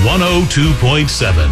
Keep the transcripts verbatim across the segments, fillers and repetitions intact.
one oh two point seven.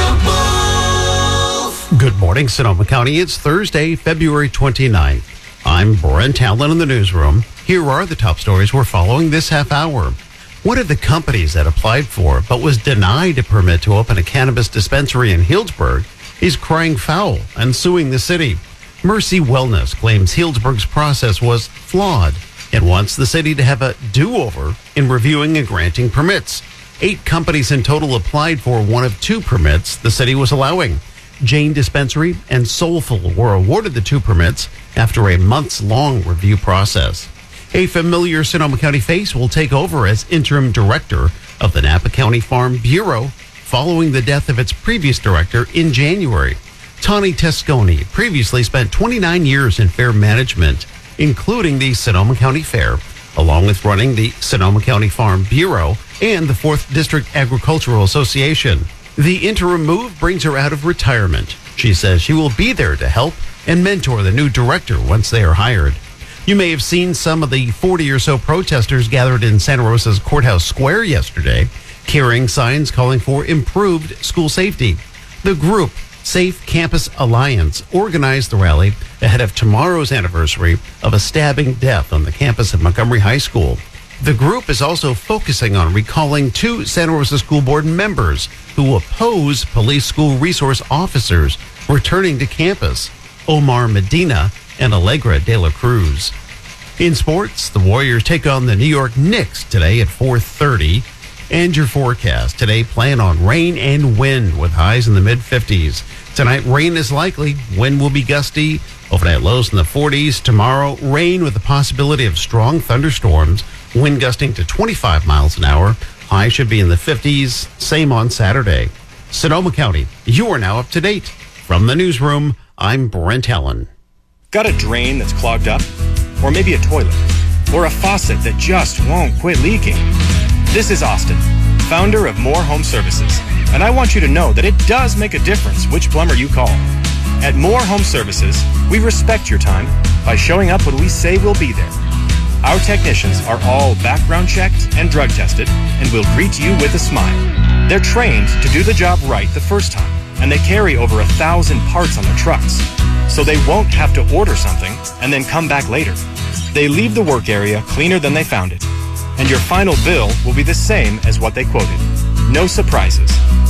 Good morning, Sonoma County. It's Thursday, February twenty-ninth. I'm Brent Allen in the newsroom. Here are the top stories we're following this half hour. One of the companies that applied for but was denied a permit to open a cannabis dispensary in Healdsburg is crying foul and suing the city. Mercy Wellness claims Healdsburg's process was flawed and wants the city to have a do-over in reviewing and granting permits. Eight companies in total applied for one of two permits the city was allowing. Jane Dispensary and Soulful were awarded the two permits after a months-long review process. A familiar Sonoma County face will take over as interim director of the Napa County Farm Bureau following the death of its previous director in January. Tawny Tesconi previously spent twenty-nine years in fair management, including the Sonoma County Fair, along with running the Sonoma County Farm Bureau and the fourth District Agricultural Association. The interim move brings her out of retirement. She says she will be there to help and mentor the new director once they are hired. You may have seen some of the forty or so protesters gathered in Santa Rosa's Courthouse Square yesterday, carrying signs calling for improved school safety. The group, Safe Campus Alliance, organized the rally ahead of tomorrow's anniversary of a stabbing death on the campus of Montgomery High School. The group is also focusing on recalling two Santa Rosa School Board members who oppose police school resource officers returning to campus, Omar Medina and Allegra de la Cruz. In sports, the Warriors take on the New York Knicks today at four thirty. And your forecast today, plan on rain and wind with highs in the mid fifties. Tonight, rain is likely. Wind will be gusty. Overnight lows in the forties. Tomorrow, rain with the possibility of strong thunderstorms. Wind gusting to twenty-five miles an hour. High should be in the fifties. Same on Saturday. Sonoma County, you are now up to date. From the newsroom, I'm Brent Allen. Got a drain that's clogged up? Or maybe a toilet? Or a faucet that just won't quit leaking? This is Austin, founder of More Home Services, and I want you to know that it does make a difference which plumber you call. At More Home Services, we respect your time by showing up when we say we'll be there. Our technicians are all background checked and drug tested and will greet you with a smile. They're trained to do the job right the first time, and they carry over a thousand parts on their trucks, so they won't have to order something and then come back later. They leave the work area cleaner than they found it, and your final bill will be the same as what they quoted. No surprises.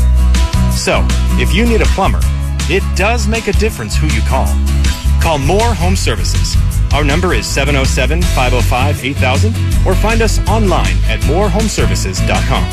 So, if you need a plumber, it does make a difference who you call. Call More Home Services. Our number is seven oh seven, five oh five, eight thousand, or find us online at more home services dot com.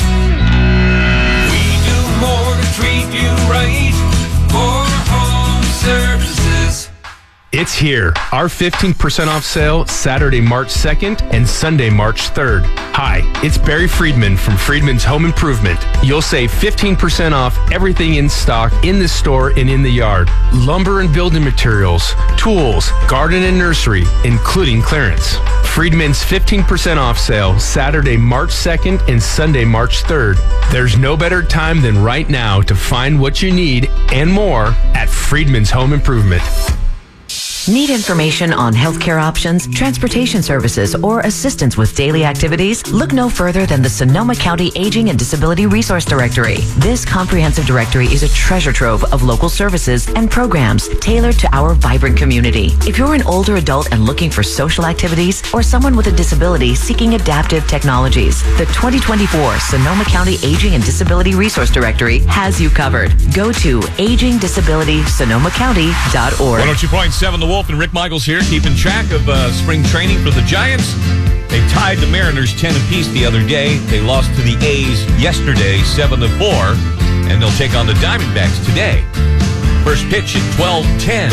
We do more to treat you right. More Home Services. It's here. Our fifteen percent off sale Saturday, March second and Sunday, March third. Hi, it's Barry Friedman from Friedman's Home Improvement. You'll save fifteen percent off everything in stock in the store and in the yard. Lumber and building materials, tools, garden and nursery, including clearance. Friedman's fifteen percent off sale Saturday, March second and Sunday, March third. There's no better time than right now to find what you need and more at Friedman's Home Improvement. Need information on healthcare options, transportation services, or assistance with daily activities? Look no further than the Sonoma County Aging and Disability Resource Directory. This comprehensive directory is a treasure trove of local services and programs tailored to our vibrant community. If you're an older adult and looking for social activities, or someone with a disability seeking adaptive technologies, the twenty twenty-four Sonoma County Aging and Disability Resource Directory has you covered. Go to aging disability sonoma county dot org. one oh two point seven The Wolf and Rick Michaels here, keeping track of uh, spring training for the Giants. They tied the Mariners ten apiece the other day. They lost to the A's yesterday, seven to four, and they'll take on the Diamondbacks today. First pitch at twelve ten.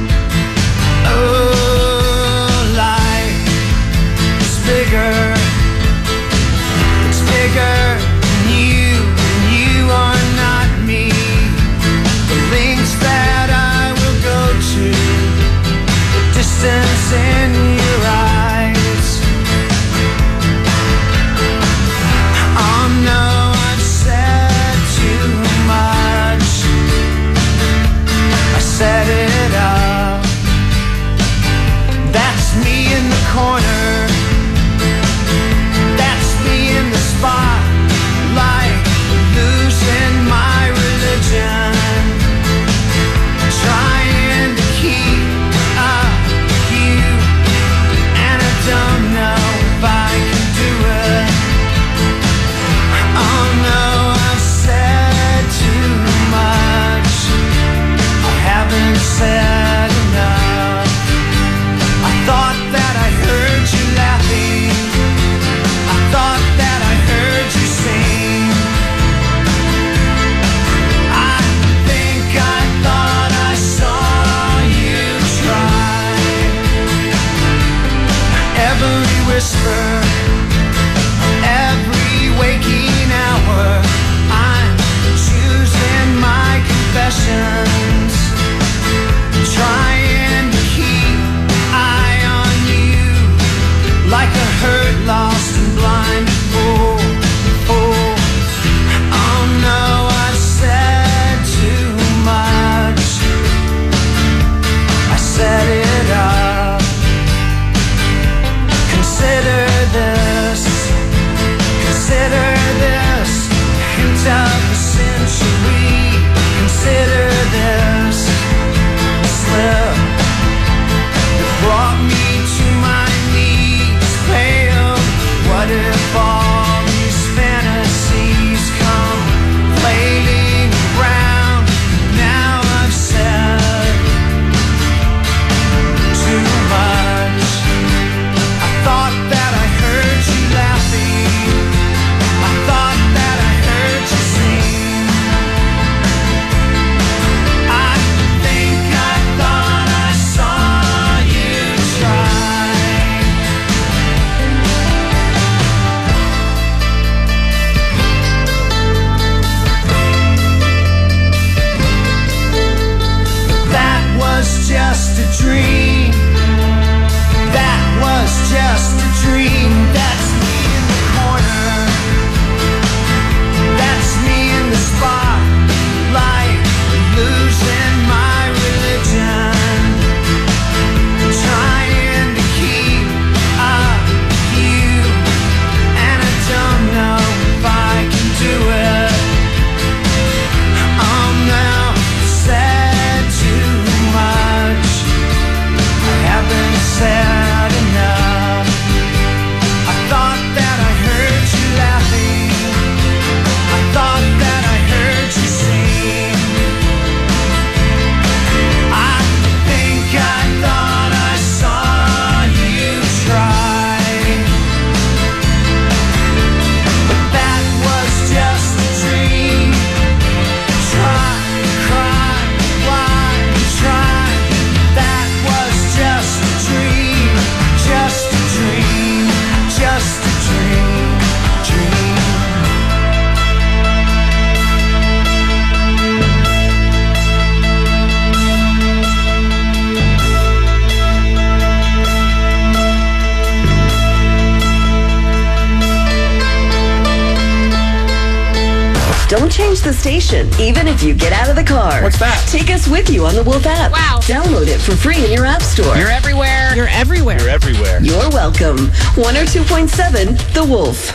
Oh, life is bigger. It's bigger than you, and you are not me. The links that I will go to, distance in your eyes. Oh no, I've said too much. I set it up. That's me in the corner. That's me in the spot. change the station, even if you get out of the car. What's that? Take us with you on the Wolf app. Wow. Download it for free in your app store. You're everywhere. You're everywhere. You're everywhere. You're welcome. one oh two point seven The Wolf.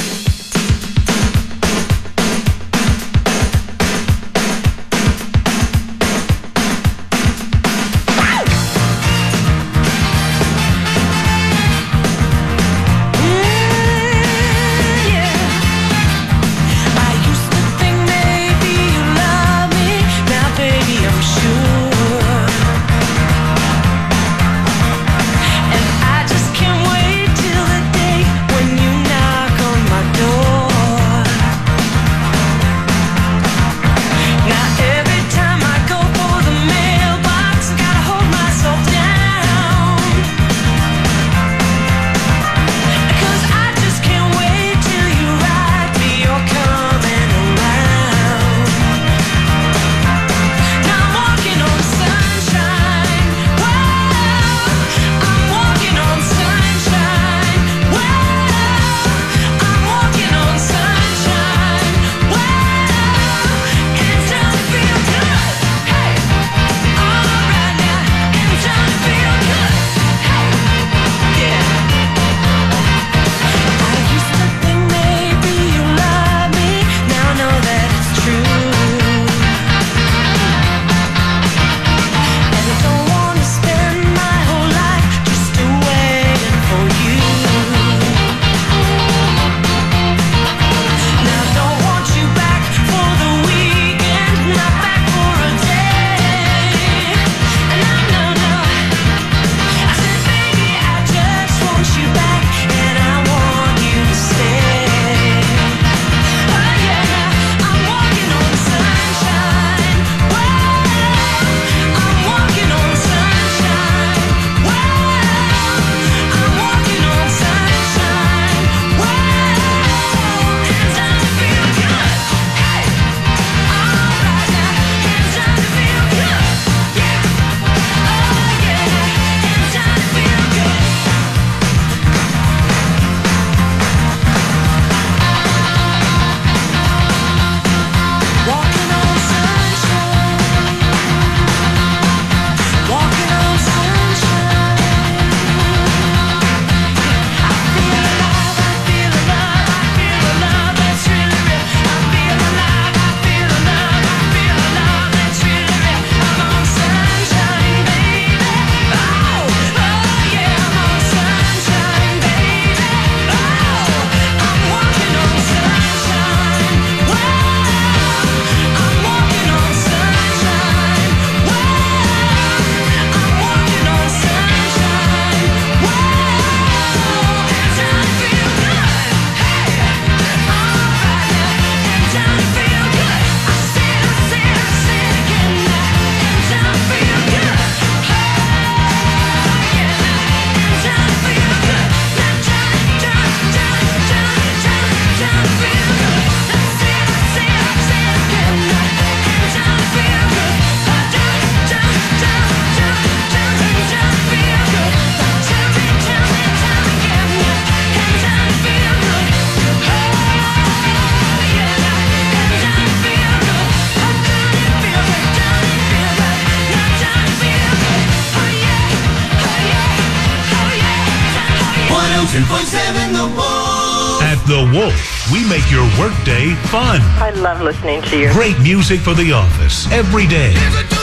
At The Wolf, we make your workday fun. I love listening to you. Great music for the office every day.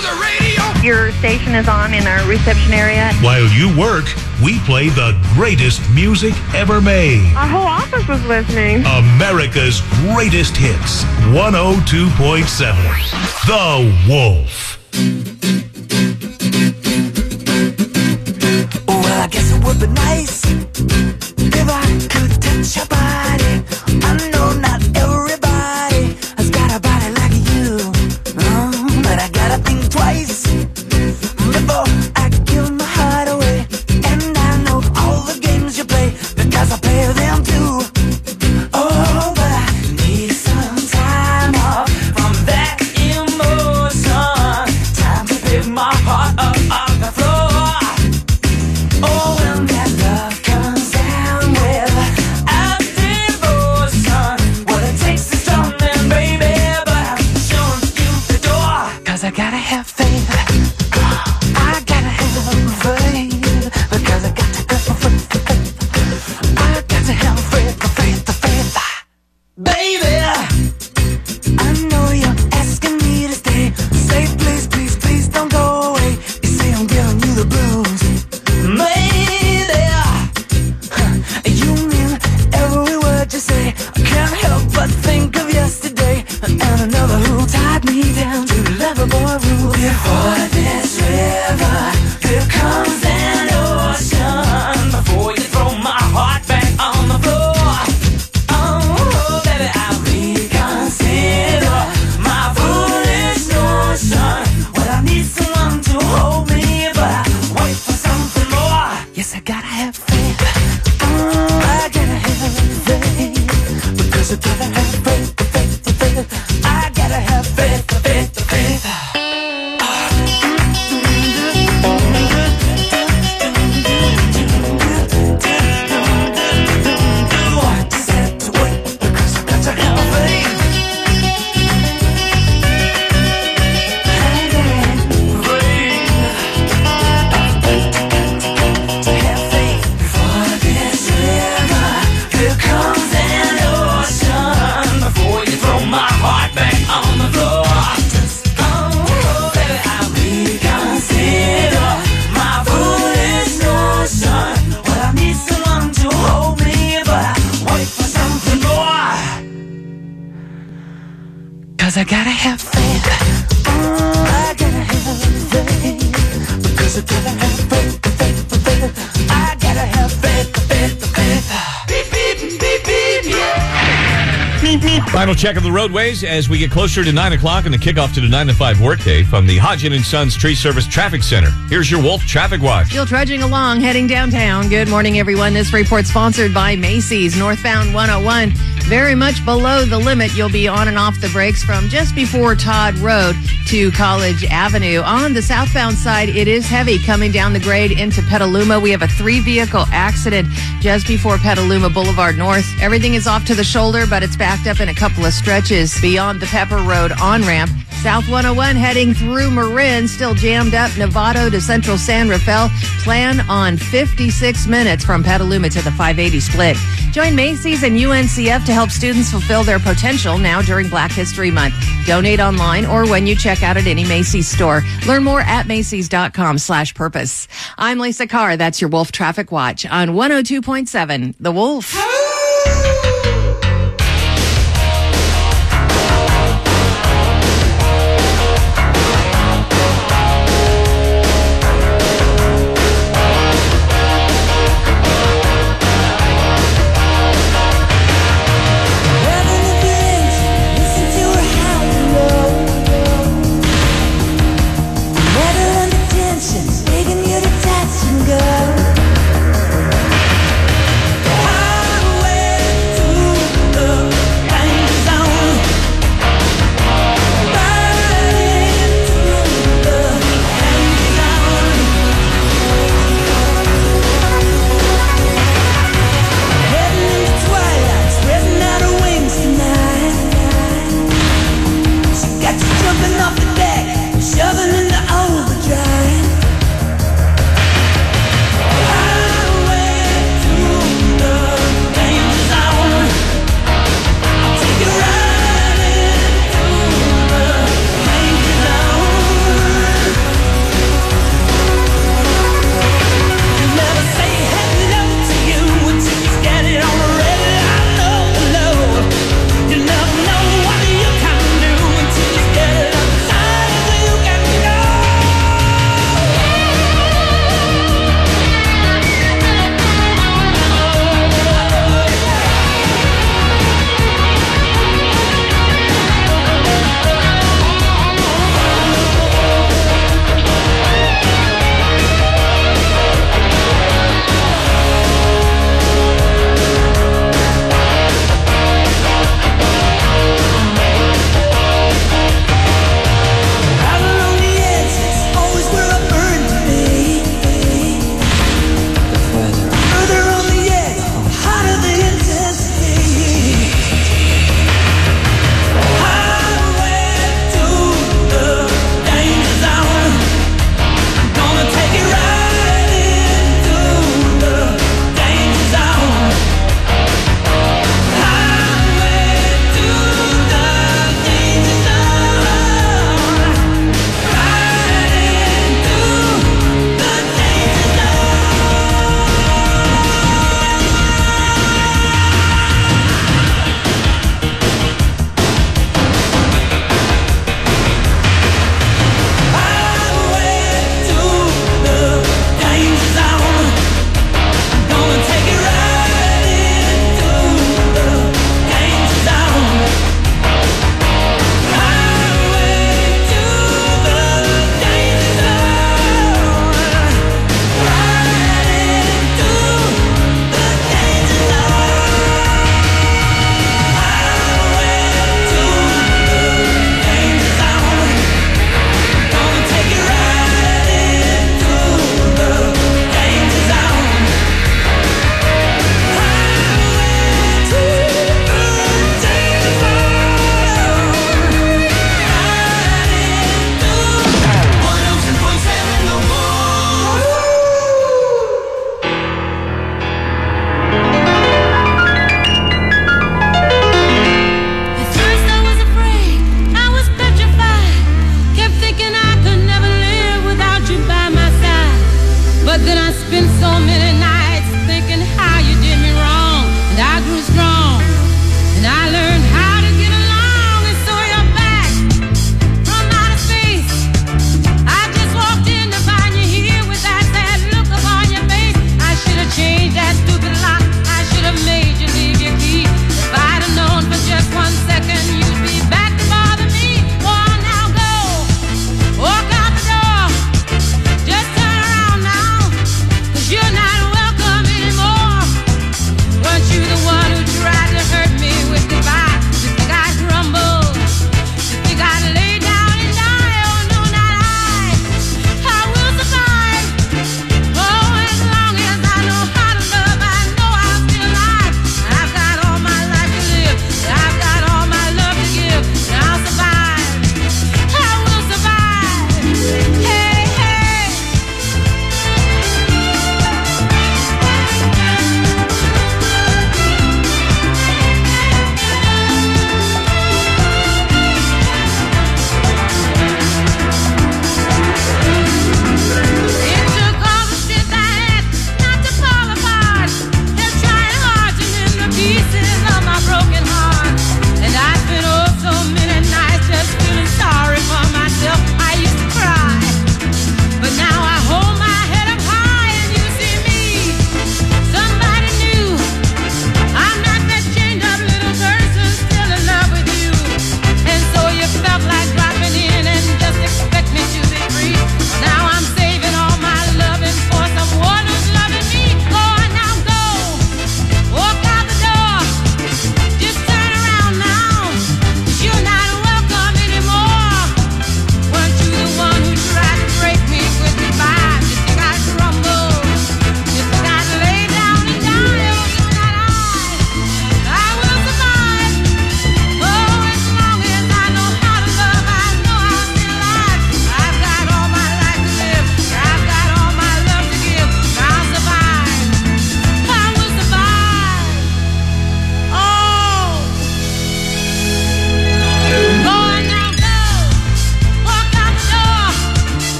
Your station is on in our reception area. While you work, we play the greatest music ever made. Our whole office was listening. America's greatest hits. one oh two point seven. The Wolf. Well, I guess it would be nice if I could touch your body. I know not everybody has got a body like you, um, but I gotta think twice before I give my heart away. And I know all the games you play because I play them too. Oh, but I need some time off from that emotion. Time to pick Cause I gotta have faith. I gotta have faith. Because I got to have faith. I got to have faith, faith, faith. Baby, I know you're asking me to stay. Say please, please, please don't go away. You say I'm giving you the blues. Maybe you mean every word you say. I can't help but think of yesterday and another who tied me down to Loverboy rules. Before this river, here comes an ocean. Before you throw my heart back on the floor. Oh, baby, I reconsider my foolish notion. Well, I need someone to hold me, but I wait for something more. Yes, I gotta have faith. Oh, I gotta have faith. Because I gotta have faith, faith, faith. I gotta have faith, faith, faith. I gotta have faith. Oh, I gotta have faith. Because I gotta have faith, faith, faith. I gotta have faith, faith, faith. Beep, beep, beep, beep, yeah. Beep, beep. Final check of the roadways as we get closer to nine o'clock and the kickoff to the nine to five workday from the Hodgin and Sons Tree Service Traffic Center. Here's your Wolf Traffic Watch. Still trudging along, heading downtown. Good morning, everyone. This report sponsored by Macy's. Northbound one oh one. Very much below the limit. You'll be on and off the brakes from just before Todd Road to College Avenue. On the southbound side, it is heavy coming down the grade into Petaluma. We have a three-vehicle accident just before Petaluma Boulevard North. Everything is off to the shoulder, but it's backed up in a couple of stretches beyond the Pepper Road on-ramp. South one oh one heading through Marin, still jammed up. Novato to Central San Rafael. Plan on fifty-six minutes from Petaluma to the five eighty split. Join Macy's and U N C F to help students fulfill their potential now during Black History Month. Donate online or when you check out at any Macy's store. Learn more at Macy's.com slash purpose. I'm Lisa Carr. That's your Wolf Traffic Watch on one oh two point seven The Wolf. Go!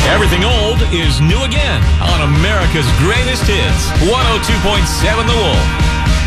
Everything old is new again on America's Greatest Hits. one oh two point seven The Wolf.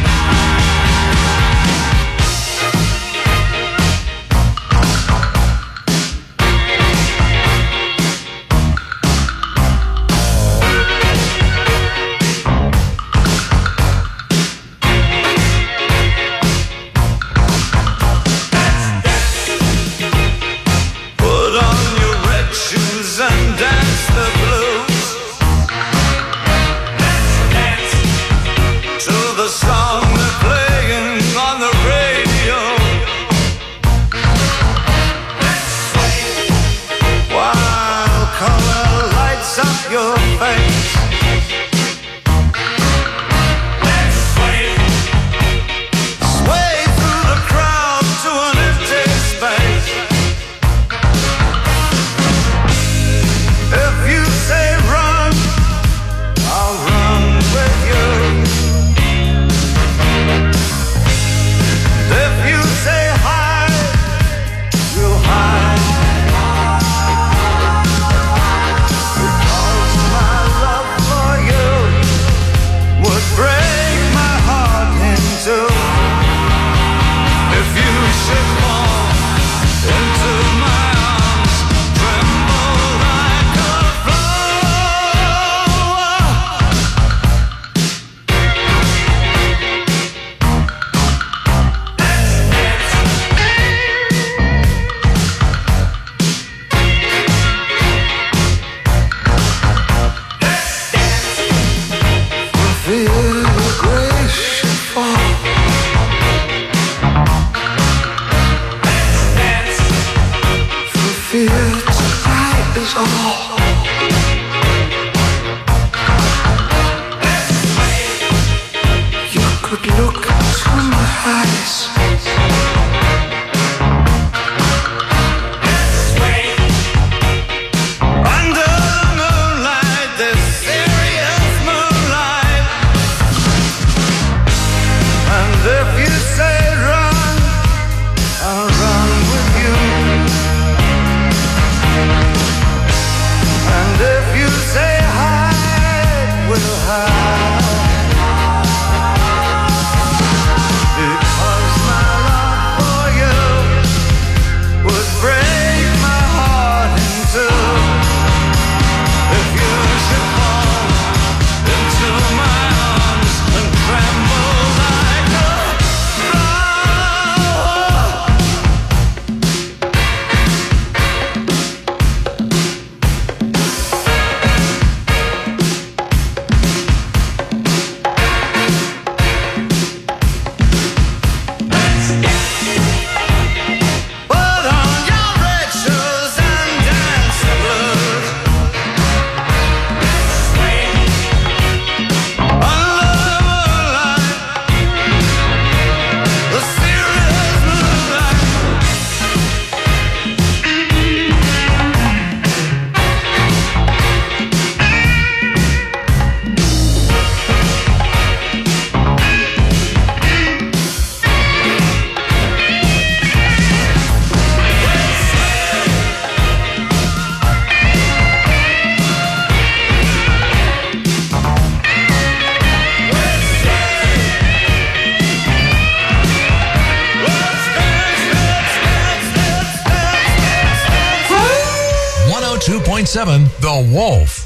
two point seven The Wolf.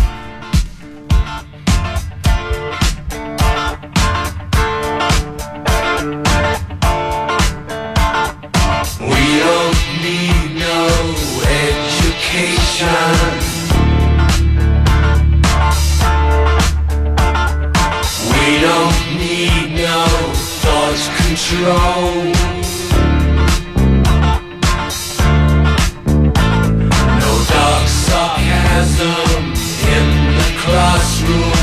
We don't need no education. We don't need no thought control. No dark sarcasm in the classroom.